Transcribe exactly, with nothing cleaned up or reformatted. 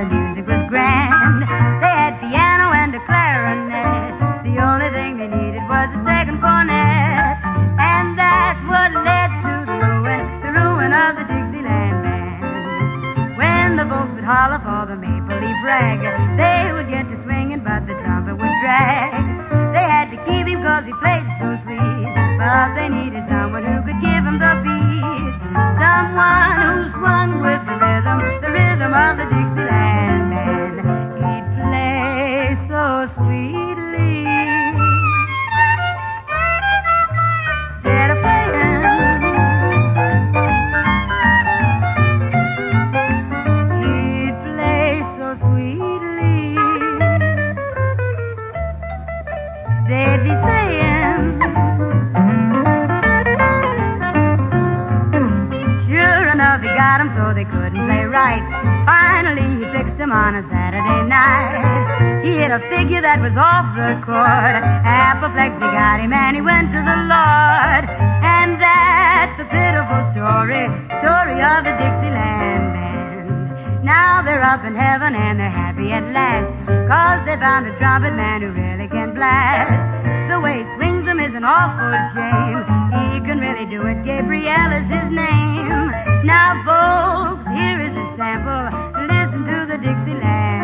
the music was grand. They had piano and a clarinet. The only thing they needed was a second cornet. And that's what led to the ruin, the ruin of the Dixieland Band. When the folks would holler for the maple leaf rag, they would get to swinging, but the trumpet would drag. They had to keep him cause he played so sweet, but they needed someone who could give him the beat. Someone who swung with the rhythm, the rhythm of the Dixieland Band. He'd play so sweetly. Instead of playing, he'd play so sweetly. They'd be saying, sure enough he got 'em so they couldn't play right. Finally he fixed 'em on a Saturday night. He hit a figure that was off the chord. Apoplexy got him and he went to the Lord. And that's the pitiful story, story of the Dixieland Band. Now they're up in heaven and they're happy at last, cause they found a trumpet man who really can blast. The way he swings 'em is an awful shame. He can really do it, Gabriel is his name. Now folks, here is a sample, listen to the Dixieland